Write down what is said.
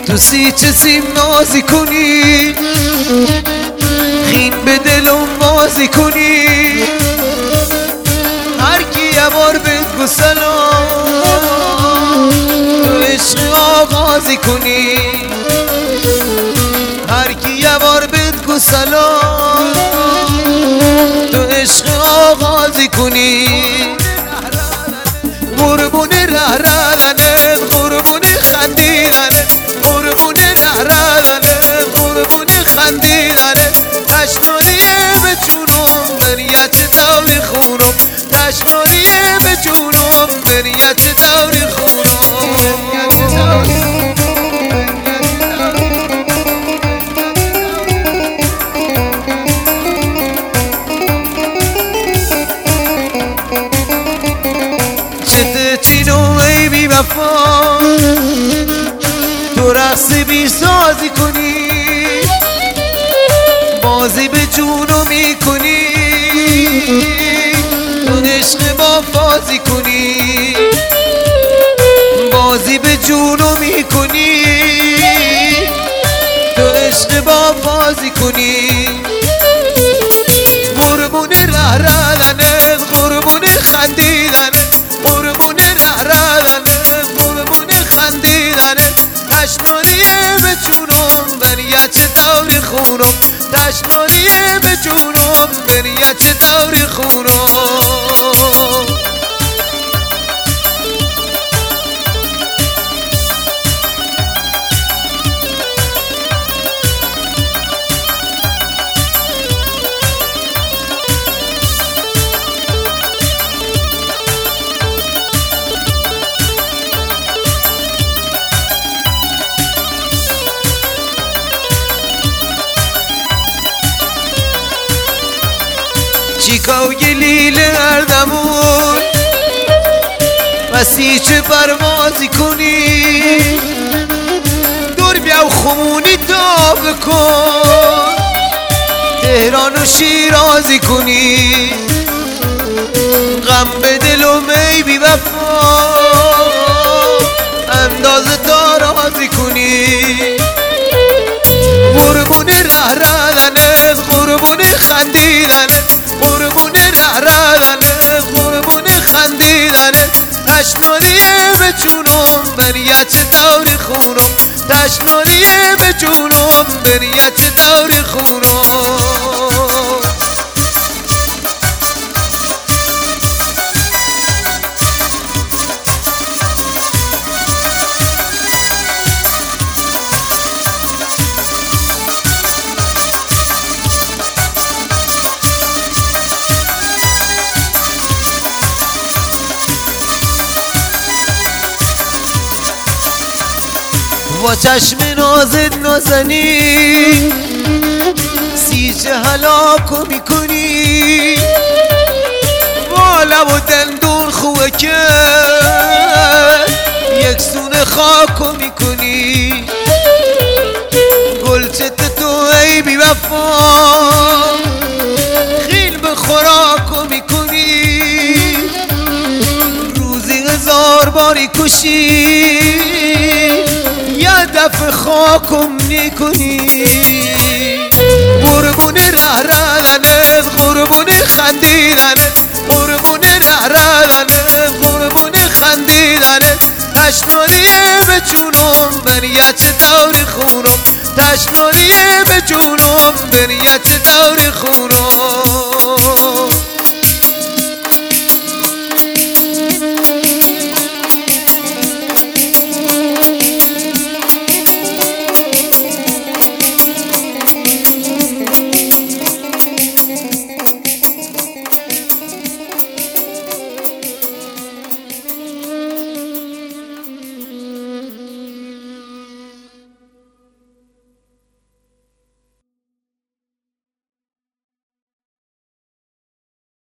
دوستی چه سیم نازی کنی، خین به دلم بازی کنی، هر کی یه بار بگو سلام تو عشق آغازی کنی، هر کی یه بار بگو سلام تو عشق آغازی کنی. قربون رهرانه قربون خندیدنه، قربون رهرانه قربون خندیدنه، تشناییه به جونم بریه چه دوری خونم، تشناییه به جونم بریه چه دوری خونم. وفا تو رقص بی سازی کنی، بازی به جونو می کنی، تو عشق با فازی کنی، بازی به جونو می کنی، تو عشق با فازی کنی. قربون رهرانه قربون خندیدنه، قربون رهرانه قربون خندیدنه، تشناییه به جونم بریه چه دوری خونم، تشناییه به جونم بریه چه دوری خونم. چیکاو گلیل اردمون بسی چه پروازی کنی، دور بیا و خمونی تا بکن، تهران و شیرازی کنی، غم به دل و می بی وفا اندازه دارازی کنی. قربون رهرانه قربون خندیدنه، قربون رهرانه قربون خندیدنه، تشناییه به جونم بریه چه دوری خونم، تشناییه به جونم بریه چه دوری خونم. با چشم نازت نازنی سیچه هلاکو میکنی، با لب و دندون خوبه که یک سونه خاکو میکنی، گلچت تو ای بی وفا خیل به خوراکو میکنی، روزی 1000 باری کشی یه دفع خاکم میکنی. قربون رهرانه قربون خندیدنه، قربون رهرانه قربون خندیدنه، تشناییه به جونم بریه چه دوری خونم، تشناییه به جونم بریه چه دوری خونم.